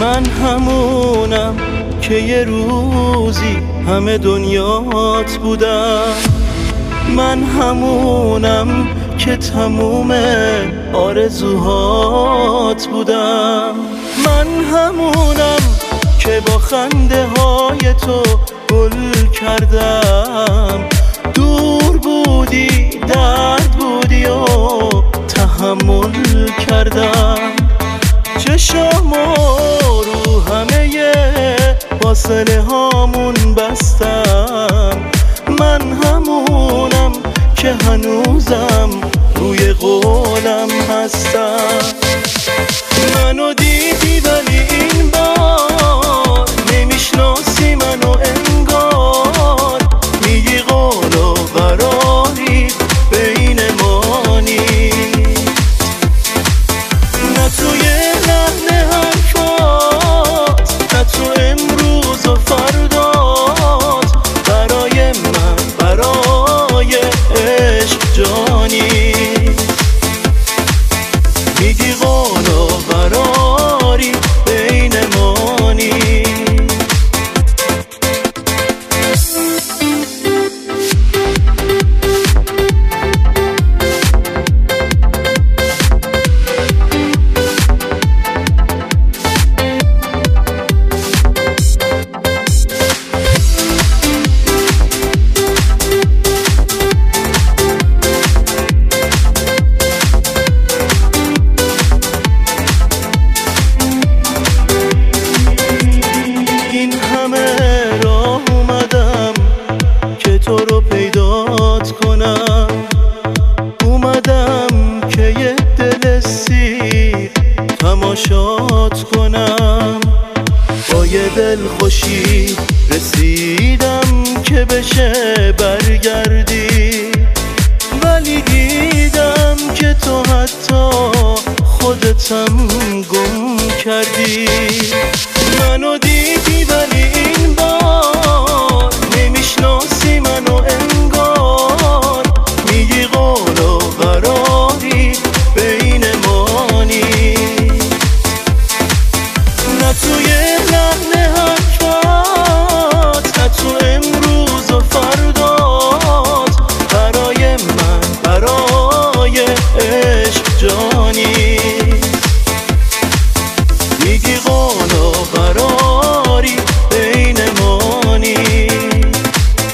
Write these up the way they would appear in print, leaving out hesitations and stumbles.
من همونم که یه روزی همه دنیات بودم. من همونم که تموم آرزوهات بودم. من همونم که با خنده های تو گل کردم. دور بودی، درد بودی و تحمل کردم. چشامو رو همه فاصله هامون بستم. من همونم که هنوزم روی قولم هستم. منو دیدی ولی این بار نمیشناسی منو انگار. میگی قول و قراری بین ما نیست. نه توی لحن حرفات، نه تو امروز و فردات. برای من برای عشق جانی. میگی قول و قراری بین ما نیست. تو رو پیدات کنم. اومدم که یه دل سیر تماشات کنم. با یه دل خوشی رسیدم که بشه برگردی. ولی دیدم که تو حتی خودتم گم کردی. منو دیدی ولی این بار نمیشناسی منو انگار. میگی قول و قراری بین ما نیست. نه توی لحن حرفات، نه تو امروز و فردات. برای من برای عشق جانی. میگی قول و قراری بین ما نیست.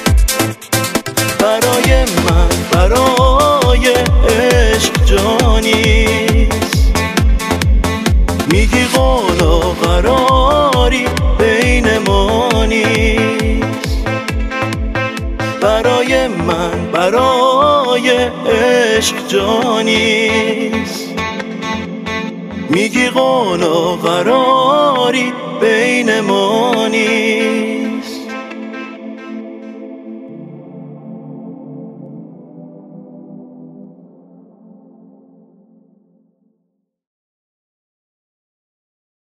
برای من برای عشق جانیست. میگی قول و قراری بین ما نیست. برای من برای عشق جانیست. میگی قول و قراری بین ما نیست.